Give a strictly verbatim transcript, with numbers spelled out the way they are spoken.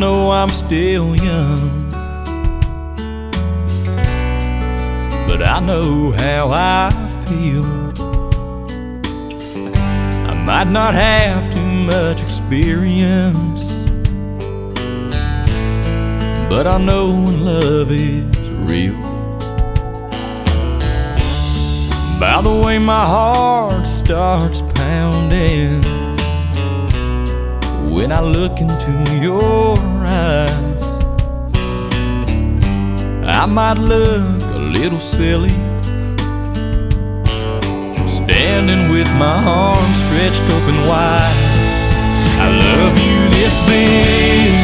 know I'm still young, but I know how I feel. I might not have too much experience, but I know when love is real. By the way my heart starts pounding when I look into your eyes, I might look a little silly, standing with my arms stretched open wide. I love you this big,